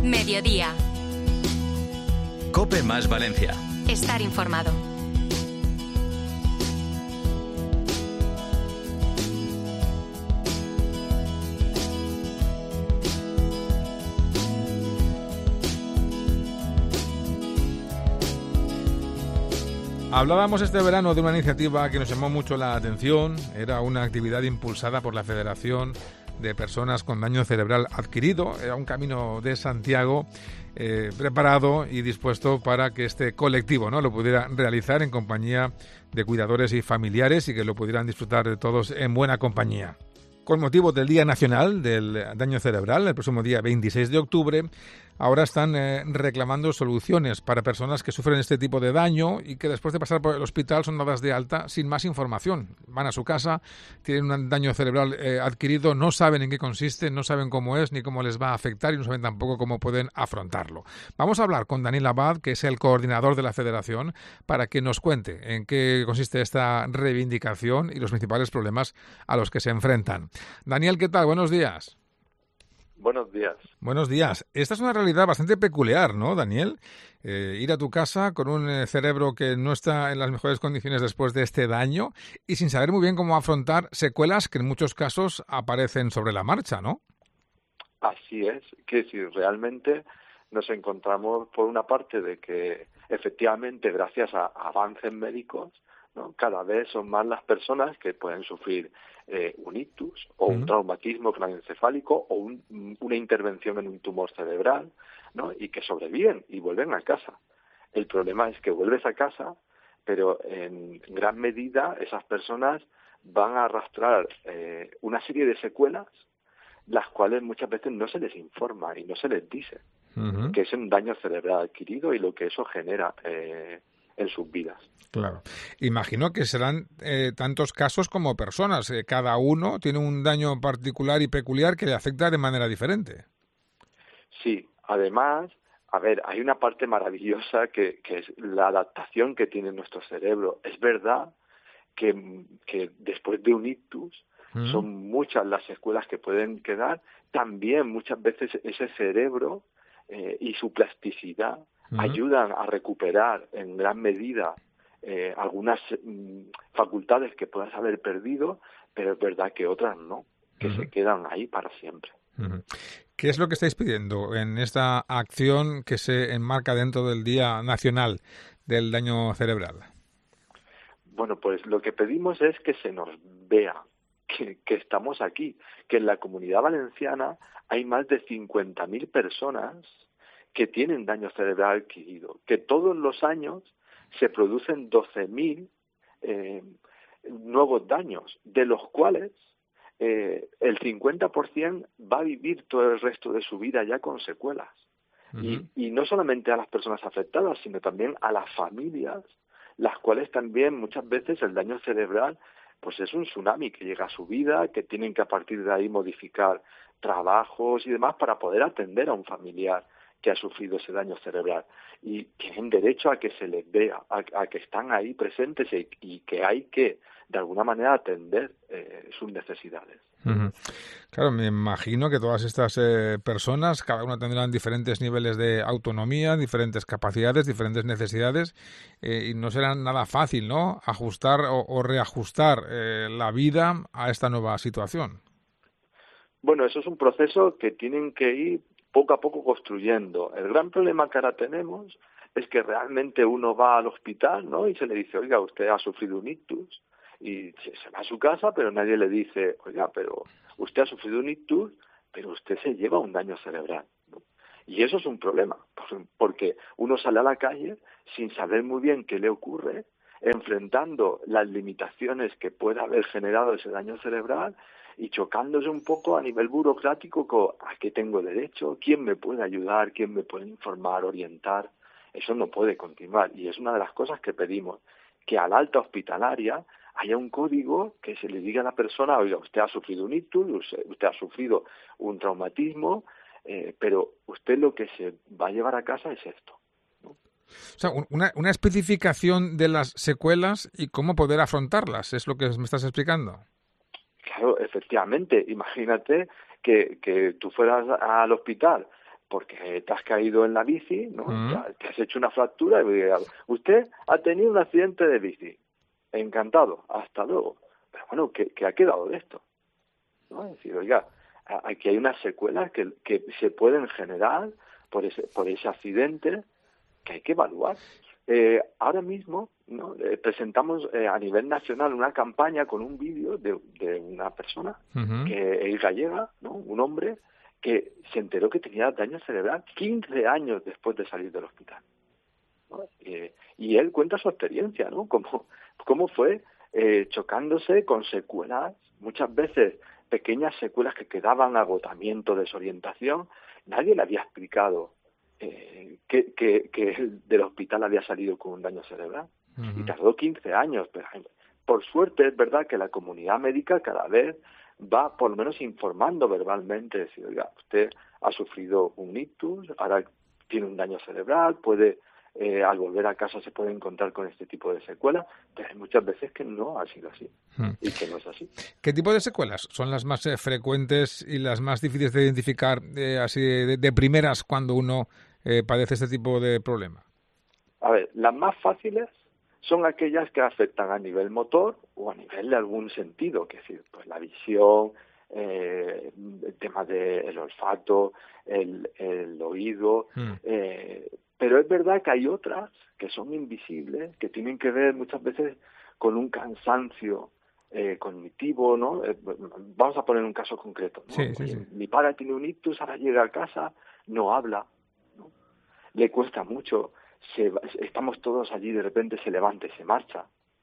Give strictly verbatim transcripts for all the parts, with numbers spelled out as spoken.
Mediodía. COPE más Valencia. Estar informado. Hablábamos este verano de una iniciativa que nos llamó mucho la atención. Era una actividad impulsada por la Federación de Personas con Daño Cerebral Adquirido. Era un camino de Santiago eh, preparado y dispuesto para que este colectivo, ¿no?, lo pudiera realizar en compañía de cuidadores y familiares y que lo pudieran disfrutar de todos en buena compañía. Con motivo del Día Nacional del Daño Cerebral, el próximo día veintiséis de octubre, ahora están eh, reclamando soluciones para personas que sufren este tipo de daño y que después de pasar por el hospital son dadas de alta sin más información. Van a su casa, tienen un daño cerebral eh, adquirido, no saben en qué consiste, no saben cómo es ni cómo les va a afectar y no saben tampoco cómo pueden afrontarlo. Vamos a hablar con Daniel Abad, que es el coordinador de la Federación, para que nos cuente en qué consiste esta reivindicación y los principales problemas a los que se enfrentan. Daniel, ¿qué tal? Buenos días. Buenos días. Buenos días. Esta es una realidad bastante peculiar, ¿no, Daniel? Eh, ir a tu casa con un eh, cerebro que no está en las mejores condiciones después de este daño y sin saber muy bien cómo afrontar secuelas que en muchos casos aparecen sobre la marcha, ¿no? Así es, que si realmente nos encontramos por una parte de que efectivamente gracias a avances médicos, ¿no?, cada vez son más las personas que pueden sufrir eh, un ictus o un uh-huh. traumatismo craneoencefálico o un, una intervención en un tumor cerebral, ¿no?, y que sobreviven y vuelven a casa. El problema es que vuelves a casa, pero en gran medida esas personas van a arrastrar eh, una serie de secuelas, las cuales muchas veces no se les informa y no se les dice uh-huh. que es un daño cerebral adquirido y lo que eso genera eh, en sus vidas. Claro. Imagino que serán eh, tantos casos como personas. Eh, cada uno tiene un daño particular y peculiar que le afecta de manera diferente. Sí, además, a ver, hay una parte maravillosa que, que es la adaptación que tiene nuestro cerebro. Es verdad que, que después de un ictus mm. son muchas las secuelas que pueden quedar. También muchas veces ese cerebro eh, y su plasticidad mm. ayudan a recuperar en gran medida Eh, algunas mm, facultades que puedas haber perdido, pero es verdad que otras no, que uh-huh. se quedan ahí para siempre. Uh-huh. ¿Qué es lo que estáis pidiendo en esta acción que se enmarca dentro del Día Nacional del Daño Cerebral? Bueno, pues lo que pedimos es que se nos vea, que, que estamos aquí, que en la Comunidad Valenciana hay más de cincuenta mil personas que tienen daño cerebral adquirido, que todos los años se producen doce mil eh, nuevos daños, de los cuales eh, el cincuenta por ciento va a vivir todo el resto de su vida ya con secuelas. Uh-huh. Y, y no solamente a las personas afectadas, sino también a las familias, las cuales también muchas veces el daño cerebral pues es un tsunami que llega a su vida, que tienen que a partir de ahí modificar trabajos y demás para poder atender a un familiar que ha sufrido ese daño cerebral, y tienen derecho a que se les vea, a, a que están ahí presentes y, y que hay que, de alguna manera, atender eh, sus necesidades. Uh-huh. Claro, me imagino que todas estas eh, personas, cada una tendrán diferentes niveles de autonomía, diferentes capacidades, diferentes necesidades, eh, y no será nada fácil, ¿no?, ajustar o, o reajustar eh, la vida a esta nueva situación. Bueno, eso es un proceso que tienen que ir poco a poco construyendo. El gran problema que ahora tenemos es que realmente uno va al hospital, ¿no?, y se le dice, oiga, usted ha sufrido un ictus, y se va a su casa, pero nadie le dice, oiga, pero usted ha sufrido un ictus, pero usted se lleva un daño cerebral, ¿no? Y eso es un problema, porque uno sale a la calle sin saber muy bien qué le ocurre, enfrentando las limitaciones que pueda haber generado ese daño cerebral y chocándose un poco a nivel burocrático con a qué tengo derecho, quién me puede ayudar, quién me puede informar, orientar. Eso no puede continuar y es una de las cosas que pedimos, que al alta hospitalaria haya un código que se le diga a la persona, oiga, usted ha sufrido un ictus, usted, usted ha sufrido un traumatismo, eh, pero usted lo que se va a llevar a casa es esto, ¿no? O sea, una, una especificación de las secuelas y cómo poder afrontarlas, es lo que me estás explicando. Claro, efectivamente, imagínate que, que tú fueras al hospital porque te has caído en la bici, ¿no? Uh-huh. Te has hecho una fractura y usted ha tenido un accidente de bici. Encantado, hasta luego. Pero bueno, ¿qué, qué ha quedado de esto? ¿No? Es decir, oiga, aquí hay unas secuelas que, que se pueden generar por ese, por ese accidente que hay que evaluar. Eh, ahora mismo, ¿no? eh, presentamos eh, a nivel nacional una campaña con un vídeo de, de una persona uh-huh. que es gallega, ¿no? Un hombre que se enteró que tenía daño cerebral quince años después de salir del hospital, ¿no? Eh, y él cuenta su experiencia, ¿no? Cómo, cómo fue eh, chocándose con secuelas, muchas veces pequeñas secuelas que quedaban, agotamiento, desorientación. Nadie le había explicado eh, que, que, que del hospital había salido con un daño cerebral. Uh-huh. Y tardó quince años. Pero por suerte es verdad que la comunidad médica cada vez va por lo menos informando verbalmente, decir, oiga, usted ha sufrido un ictus, ahora tiene un daño cerebral, puede eh, al volver a casa se puede encontrar con este tipo de secuelas, pero hay muchas veces que no ha sido así hmm. y que no es así. ¿Qué tipo de secuelas son las más eh, frecuentes y las más difíciles de identificar eh, así de, de primeras cuando uno eh, padece este tipo de problema? A ver, las más fáciles son aquellas que afectan a nivel motor o a nivel de algún sentido, que es decir, pues la visión, eh, el tema del olfato, el, el oído, mm. eh, pero es verdad que hay otras que son invisibles, que tienen que ver muchas veces con un cansancio eh, cognitivo, ¿no? Eh, vamos a poner un caso concreto, ¿no? Sí, sí, sí. Mi padre tiene un ictus, ahora llega a casa, no habla, ¿no? Le cuesta mucho. Se, estamos todos allí, de repente se levanta y se marcha.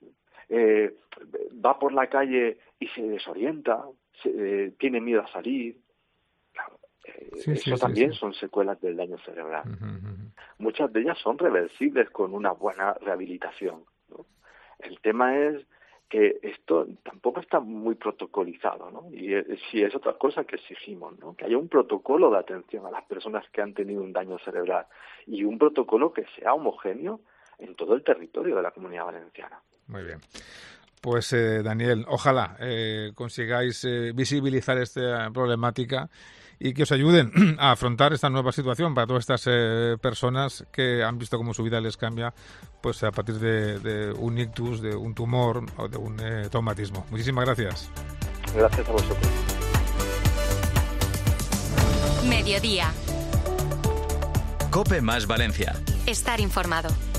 Eh, va por la calle y se desorienta, se, eh, tiene miedo a salir. Claro, eh, sí, eso sí, también sí, sí. son secuelas del daño cerebral. Uh-huh, uh-huh. Muchas de ellas son reversibles con una buena rehabilitación, ¿no? El tema es que esto tampoco está muy protocolizado, ¿no? Y es, sí es otra cosa que exigimos, ¿no? Que haya un protocolo de atención a las personas que han tenido un daño cerebral y un protocolo que sea homogéneo en todo el territorio de la Comunidad Valenciana. Muy bien. Pues eh, Daniel, ojalá eh, consigáis eh, visibilizar esta problemática y que os ayuden a afrontar esta nueva situación para todas estas eh, personas que han visto cómo su vida les cambia pues a partir de, de un ictus, de un tumor o de un eh, traumatismo. Muchísimas gracias. Gracias a vosotros. Mediodía. COPE más Valencia. Estar informado.